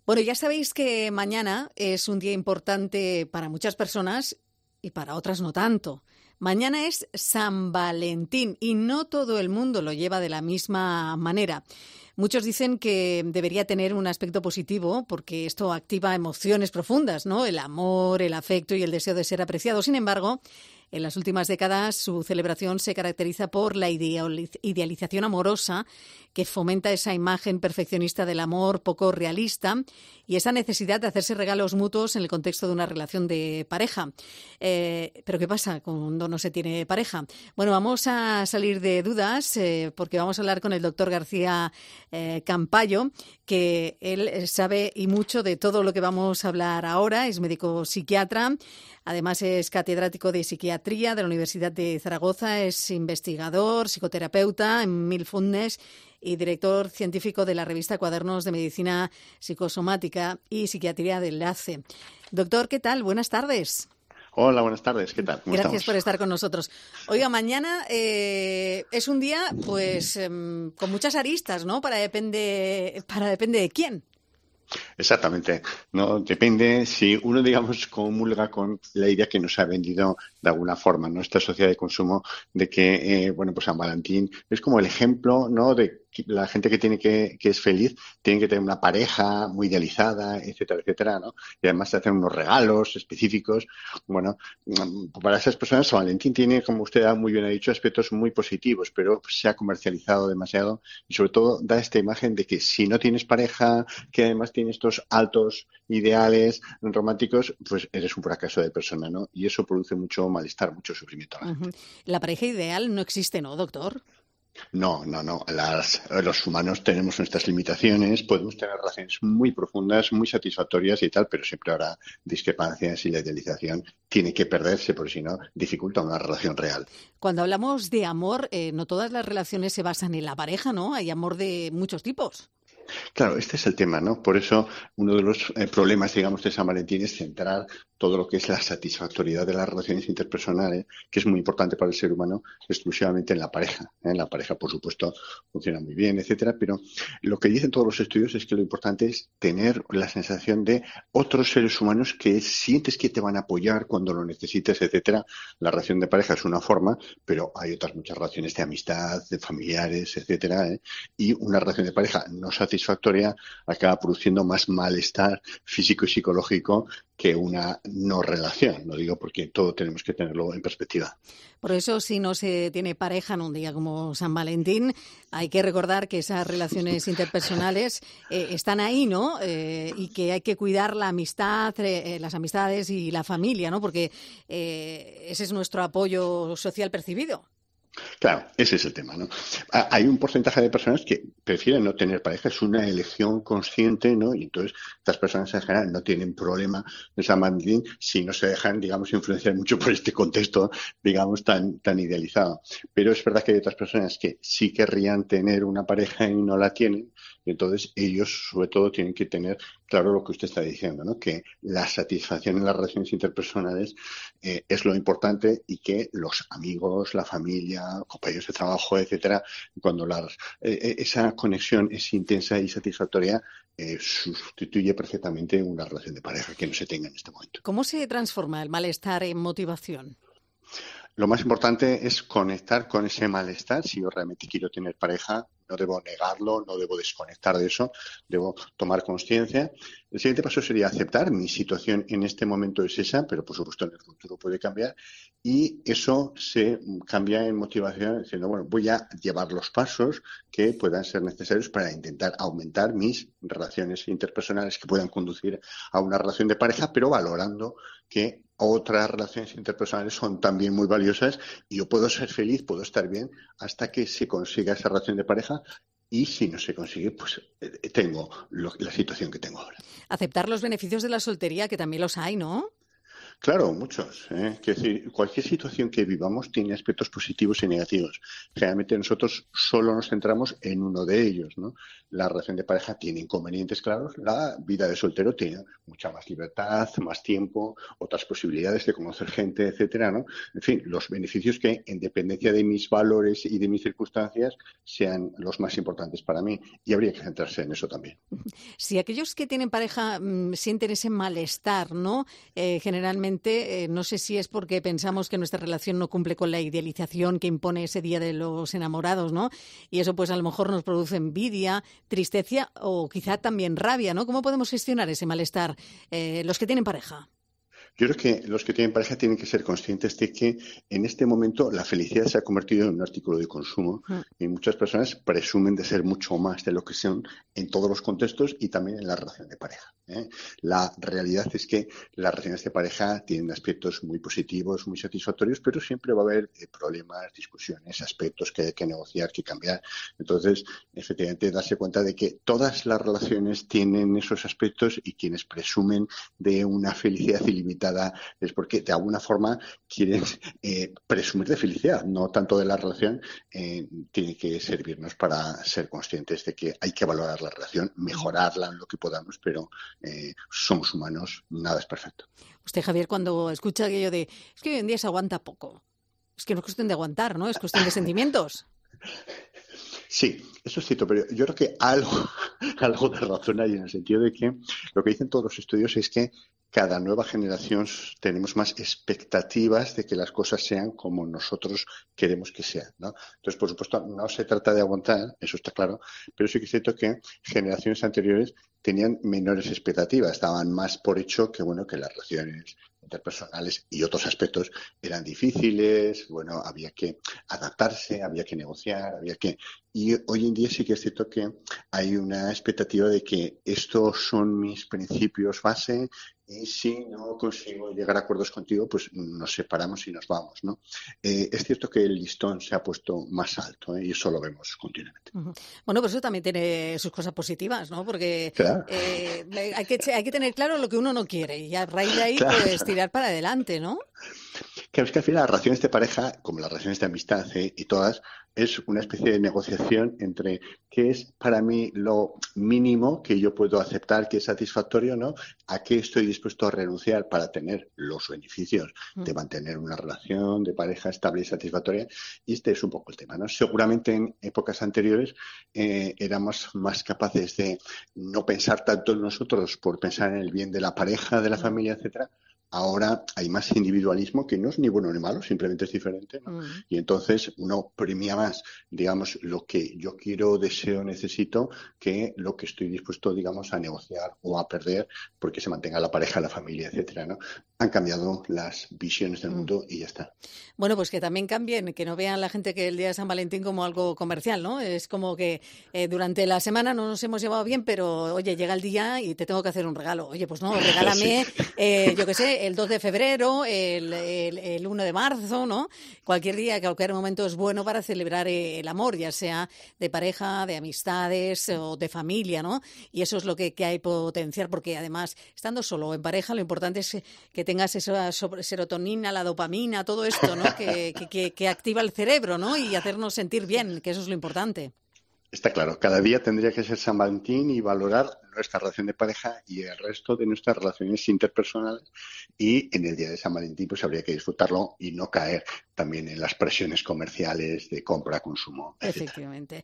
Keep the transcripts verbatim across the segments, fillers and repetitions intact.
Bueno, ya sabéis que mañana es un día importante para muchas personas y para otras no tanto. Mañana es San Valentín y no todo el mundo lo lleva de la misma manera. Muchos dicen que debería tener un aspecto positivo porque esto activa emociones profundas, ¿no? El amor, el afecto y el deseo de ser apreciado. Sin embargo, en las últimas décadas su celebración se caracteriza por la idealización amorosa que fomenta esa imagen perfeccionista del amor poco realista y esa necesidad de hacerse regalos mutuos en el contexto de una relación de pareja. Eh, ¿Pero qué pasa cuando no se tiene pareja? Bueno, vamos a salir de dudas eh, porque vamos a hablar con el doctor García eh, Campayo, que él sabe y mucho de todo lo que vamos a hablar ahora. Es médico psiquiatra, además es catedrático de psiquiatría de la Universidad de Zaragoza, es investigador, psicoterapeuta en Mindfulness y director científico de la revista Cuadernos de Medicina Psicosomática y Psiquiatría de Enlace. Doctor, ¿qué tal? Buenas tardes. Hola, buenas tardes. ¿Qué tal? ¿Cómo Gracias estamos? por estar con nosotros. Oiga, mañana eh, es un día, pues, eh, con muchas aristas, ¿no? Para depende, para depende de quién. Exactamente. No depende si uno, digamos, comulga con la idea que nos ha vendido de alguna forma nuestra sociedad de consumo de que, eh, bueno, pues San Valentín es como el ejemplo, ¿no? De la gente que tiene que, que es feliz, tiene que tener una pareja muy idealizada, etcétera, etcétera, ¿no? Y además te hacen unos regalos específicos. Bueno, para esas personas San Valentín tiene, como usted muy bien ha dicho, aspectos muy positivos, pero se ha comercializado demasiado y sobre todo da esta imagen de que si no tienes pareja, que además tiene estos altos ideales románticos, pues eres un fracaso de persona, ¿no? Y eso produce mucho malestar, mucho sufrimiento a la gente. Uh-huh. La pareja ideal no existe, ¿no, doctor? No, no, no. Las, los humanos tenemos nuestras limitaciones, podemos tener relaciones muy profundas, muy satisfactorias y tal, pero siempre habrá discrepancias y la idealización tiene que perderse, porque si no, dificulta una relación real. Cuando hablamos de amor, eh, no todas las relaciones se basan en la pareja, ¿no? Hay amor de muchos tipos. Claro, este es el tema, ¿no? Por eso uno de los eh, problemas, digamos, de San Valentín es centrar todo lo que es la satisfactoriedad de las relaciones interpersonales, que es muy importante para el ser humano, exclusivamente en la pareja. ¿eh? La pareja, por supuesto, funciona muy bien, etcétera, pero lo que dicen todos los estudios es que lo importante es tener la sensación de otros seres humanos que sientes que te van a apoyar cuando lo necesites, etcétera. La relación de pareja es una forma, pero hay otras muchas relaciones de amistad, de familiares, etcétera, ¿eh? Y una relación de pareja no satisfactoria acaba produciendo más malestar físico y psicológico que una no relación. Lo digo porque todo tenemos que tenerlo en perspectiva. Por eso, si no se tiene pareja en un día como San Valentín, hay que recordar que esas relaciones interpersonales eh, están ahí, ¿no? Eh, y que hay que cuidar la amistad, eh, las amistades y la familia, ¿no? Porque eh, ese es nuestro apoyo social percibido. Claro, ese es el tema, ¿no? Hay un porcentaje de personas que prefieren no tener pareja, es una elección consciente, ¿no? Y entonces estas personas en general no tienen problema en San Valentín si no se dejan, digamos, influenciar mucho por este contexto, digamos, tan, tan idealizado. Pero es verdad que hay otras personas que sí querrían tener una pareja y no la tienen, y entonces ellos, sobre todo, tienen que tener claro lo que usted está diciendo, ¿no? Que la satisfacción en las relaciones interpersonales eh, es lo importante y que los amigos, la familia, compañeros de trabajo, etcétera, cuando la, eh, esa conexión es intensa y satisfactoria, eh, sustituye perfectamente una relación de pareja que no se tenga en este momento. ¿Cómo se transforma el malestar en motivación? Lo más importante es conectar con ese malestar. Si yo realmente quiero tener pareja, no debo negarlo, no debo desconectar de eso, debo tomar conciencia. El siguiente paso sería aceptar mi situación en este momento es esa, pero por supuesto en el futuro puede cambiar. Y eso se cambia en motivación diciendo, bueno, voy a llevar los pasos que puedan ser necesarios para intentar aumentar mis relaciones interpersonales que puedan conducir a una relación de pareja, pero valorando que otras relaciones interpersonales son también muy valiosas y yo puedo ser feliz, puedo estar bien hasta que se consiga esa relación de pareja y si no se consigue, pues eh, tengo lo, la situación que tengo ahora. Aceptar los beneficios de la soltería, que también los hay, ¿no? Claro, muchos. ¿eh? Quiero decir, cualquier situación que vivamos tiene aspectos positivos y negativos. Generalmente nosotros solo nos centramos en uno de ellos, ¿no? La relación de pareja tiene inconvenientes claros. La vida de soltero tiene mucha más libertad, más tiempo, otras posibilidades de conocer gente, etcétera, ¿no? En fin, los beneficios que, en dependencia de mis valores y de mis circunstancias, sean los más importantes para mí. Y habría que centrarse en eso también. Si aquellos que tienen pareja mmm, sienten ese malestar, ¿no? Eh, generalmente, eh, no sé si es porque pensamos que nuestra relación no cumple con la idealización que impone ese día de los enamorados, ¿no? Y eso pues a lo mejor nos produce envidia, tristeza o quizá también rabia, ¿no? ¿Cómo podemos gestionar ese malestar eh, los que tienen pareja? Yo creo que los que tienen pareja tienen que ser conscientes de que en este momento la felicidad se ha convertido en un artículo de consumo Mm. y muchas personas presumen de ser mucho más de lo que son en todos los contextos y también en la relación de pareja. ¿eh? La realidad es que las relaciones de pareja tienen aspectos muy positivos, muy satisfactorios, pero siempre va a haber eh, problemas, discusiones, aspectos que hay que negociar, que cambiar. Entonces, efectivamente, darse cuenta de que todas las relaciones tienen esos aspectos y quienes presumen de una felicidad ilimitada es porque de alguna forma quieren eh, presumir de felicidad, no tanto de la relación. Eh, tiene que servirnos para ser conscientes de que hay que valorar la relación, mejorarla en lo que podamos, pero eh, somos humanos, nada es perfecto. Usted, Javier, cuando escucha aquello de es que hoy en día se aguanta poco, es que no es cuestión de aguantar, ¿no? Es cuestión de sentimientos. Sí, eso es cierto, pero yo creo que algo, algo de razón hay en el sentido de que lo que dicen todos los estudios es que cada nueva generación tenemos más expectativas de que las cosas sean como nosotros queremos que sean, ¿no? Entonces, por supuesto, no se trata de aguantar, eso está claro, pero sí que es cierto que generaciones anteriores tenían menores expectativas, daban más por hecho que, bueno, que las relaciones interpersonales y otros aspectos eran difíciles, bueno, había que adaptarse, había que negociar, había que... Y hoy en día sí que es cierto que hay una expectativa de que estos son mis principios base y si no consigo llegar a acuerdos contigo, pues nos separamos y nos vamos, ¿no? Eh, es cierto que el listón se ha puesto más alto, ¿eh? Y eso lo vemos continuamente. Uh-huh. Bueno, pues eso también tiene sus cosas positivas, ¿no? Porque Claro. eh, hay que, hay que tener claro lo que uno no quiere y a raíz de ahí, Claro. pues tirar para adelante, ¿no? Claro, es que al final las relaciones de pareja, como las relaciones de amistad ¿eh? y todas, es una especie de negociación entre qué es para mí lo mínimo que yo puedo aceptar, que es satisfactorio, ¿no? A qué estoy dispuesto a renunciar para tener los beneficios de mantener una relación de pareja estable y satisfactoria. Y este es un poco el tema, ¿no? Seguramente en épocas anteriores eh, éramos más capaces de no pensar tanto en nosotros por pensar en el bien de la pareja, de la familia, etcétera. Ahora hay más individualismo, que no es ni bueno ni malo, simplemente es diferente, ¿no? Mm. Y entonces uno premia más, digamos, lo que yo quiero, deseo, necesito, que lo que estoy dispuesto, digamos, a negociar o a perder porque se mantenga la pareja, la familia, etcétera, ¿no? Han cambiado las visiones del mundo y ya está. Bueno, pues que también cambien, que no vean la gente que el día de San Valentín como algo comercial, ¿no? Es como que eh, durante la semana no nos hemos llevado bien, pero, oye, llega el día y te tengo que hacer un regalo. Oye, pues no, regálame, sí. eh, yo qué sé, el dos de febrero, el, el, el uno de marzo, ¿no? Cualquier día, cualquier momento es bueno para celebrar el amor, ya sea de pareja, de amistades o de familia, ¿no? Y eso es lo que, que hay que potenciar, porque además, estando solo o en pareja, lo importante es que tengas esa serotonina, la dopamina, todo esto, ¿no? Que, que, que activa el cerebro, ¿no? Y hacernos sentir bien, que eso es lo importante. Está claro, cada día tendría que ser San Valentín y valorar nuestra relación de pareja y el resto de nuestras relaciones interpersonales, y en el día de San Valentín pues habría que disfrutarlo y no caer también en las presiones comerciales de compra, consumo, etcétera. Efectivamente.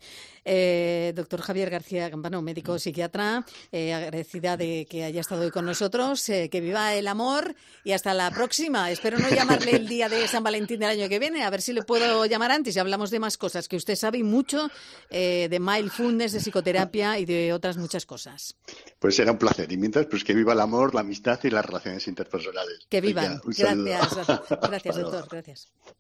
Eh, doctor Javier García Campano, médico psiquiatra, eh, agradecida de que haya estado hoy con nosotros, eh, que viva el amor y hasta la próxima. Espero no llamarle el día de San Valentín del año que viene, a ver si le puedo llamar antes y hablamos de más cosas que usted sabe y mucho, eh, de mindfulness, de psicoterapia y de otras muchas cosas. Pues será un placer. Y mientras, pues que viva el amor, la amistad y las relaciones interpersonales. Que vivan. Gracias, gracias, doctor. Gracias.